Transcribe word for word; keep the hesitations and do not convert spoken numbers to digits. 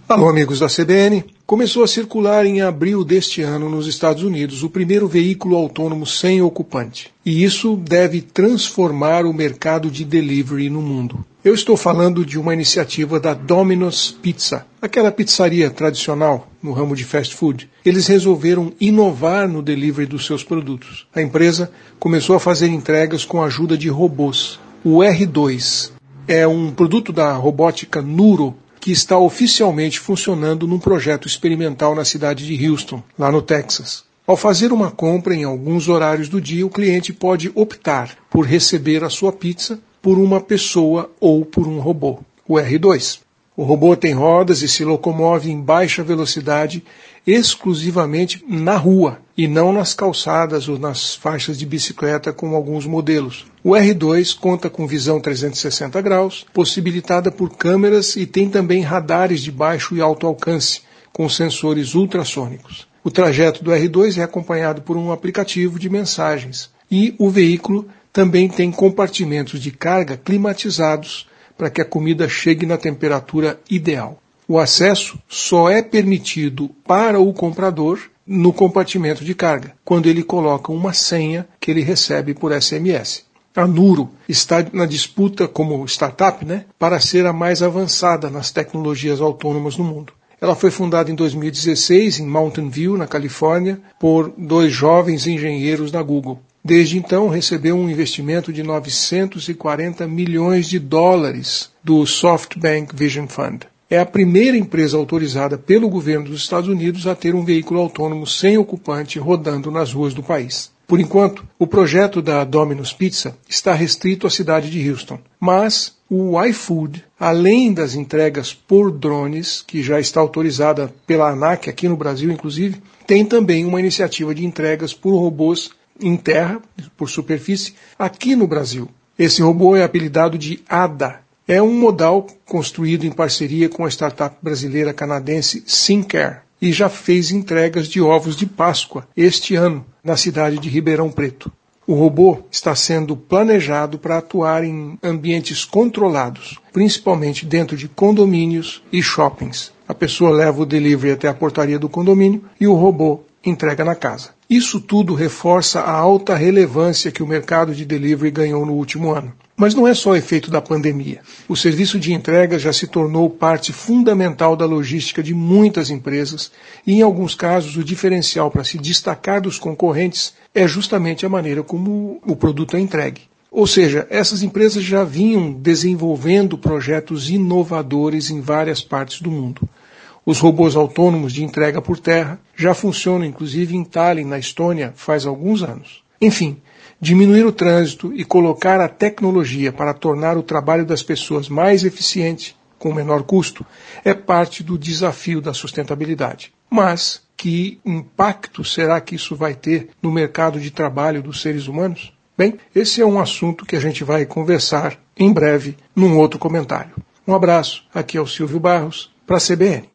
Alô, amigos da C B N. Começou a circular em abril deste ano nos Estados Unidos o primeiro veículo autônomo sem ocupante. E isso deve transformar o mercado de delivery no mundo. Eu estou falando de uma iniciativa da Domino's Pizza, aquela pizzaria tradicional no ramo de fast food. Eles resolveram inovar no delivery dos seus produtos. A empresa começou a fazer entregas com a ajuda de robôs. O R dois é um produto da robótica Nuro, que está oficialmente funcionando num projeto experimental na cidade de Houston, lá no Texas. Ao fazer uma compra em alguns horários do dia, o cliente pode optar por receber a sua pizza por uma pessoa ou por um robô, o R dois. O robô tem rodas e se locomove em baixa velocidade exclusivamente na rua e não nas calçadas ou nas faixas de bicicleta como alguns modelos. O R dois conta com visão trezentos e sessenta graus, possibilitada por câmeras e tem também radares de baixo e alto alcance, com sensores ultrassônicos. O trajeto do R dois é acompanhado por um aplicativo de mensagens e o veículo também tem compartimentos de carga climatizados para que a comida chegue na temperatura ideal. O acesso só é permitido para o comprador no compartimento de carga, quando ele coloca uma senha que ele recebe por S M S. A Nuro está na disputa como startup, né, para ser a mais avançada nas tecnologias autônomas no mundo. Ela foi fundada em dois mil e dezesseis em Mountain View, na Califórnia, por dois jovens engenheiros da Google. Desde então, recebeu um investimento de novecentos e quarenta milhões de dólares do SoftBank Vision Fund. É a primeira empresa autorizada pelo governo dos Estados Unidos a ter um veículo autônomo sem ocupante rodando nas ruas do país. Por enquanto, o projeto da Domino's Pizza está restrito à cidade de Houston, mas o iFood, além das entregas por drones, que já está autorizada pela ANAC aqui no Brasil, inclusive, tem também uma iniciativa de entregas por robôs em terra, por superfície, aqui no Brasil. Esse robô é apelidado de Ada. É um modal construído em parceria com a startup brasileira canadense Syncare e já fez entregas de ovos de Páscoa este ano, na cidade de Ribeirão Preto. O robô está sendo planejado para atuar em ambientes controlados, principalmente dentro de condomínios e shoppings. A pessoa leva o delivery até a portaria do condomínio e o robô entrega na casa. Isso tudo reforça a alta relevância que o mercado de delivery ganhou no último ano. Mas não é só efeito da pandemia. O serviço de entrega já se tornou parte fundamental da logística de muitas empresas e, em alguns casos, o diferencial para se destacar dos concorrentes é justamente a maneira como o produto é entregue. Ou seja, essas empresas já vinham desenvolvendo projetos inovadores em várias partes do mundo. Os robôs autônomos de entrega por terra já funcionam, inclusive, em Tallinn, na Estônia, faz alguns anos. Enfim, diminuir o trânsito e colocar a tecnologia para tornar o trabalho das pessoas mais eficiente, com menor custo, é parte do desafio da sustentabilidade. Mas que impacto será que isso vai ter no mercado de trabalho dos seres humanos? Bem, esse é um assunto que a gente vai conversar em breve num outro comentário. Um abraço, aqui é o Silvio Barros, para a C B N.